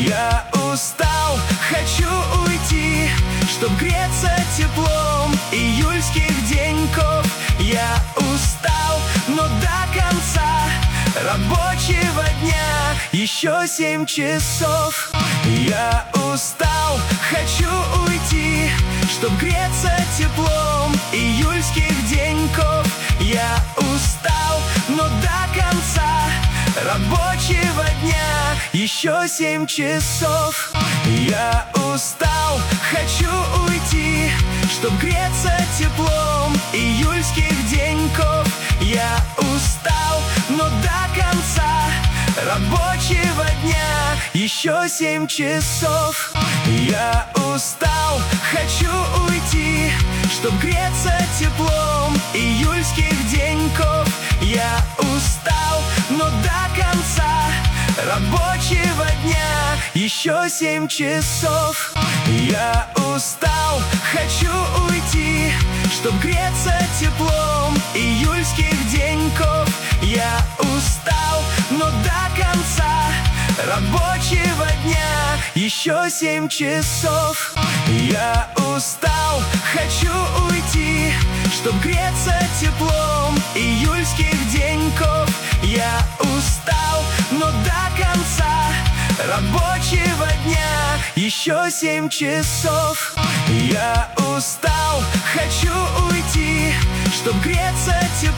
Я устал, хочу уйти, чтоб греться теплом июльских деньков. Я устал, но до конца рабочего дня еще 7 часов. Я устал, хочу уйти, чтоб греться теплом июльских деньков. Я устал, но до конца рабочего дня еще 7 часов. Я устал, хочу уйти, чтоб греться теплом июльских деньков. Я устал, но до конца рабочего дня еще 7 часов. Я устал, хочу уйти, чтоб греться теплом июльских деньков. Я устал, но до конца рабочего дня еще 7 часов. Я устал, хочу уйти, чтоб греться теплом июльских деньков. Я устал, но до конца рабочего дня еще 7 часов. Я устал, хочу уйти, чтоб греться теплом июльских деньков. Я устал, но до конца рабочего дня еще 7 часов. Я устал, хочу уйти, чтоб греться теплом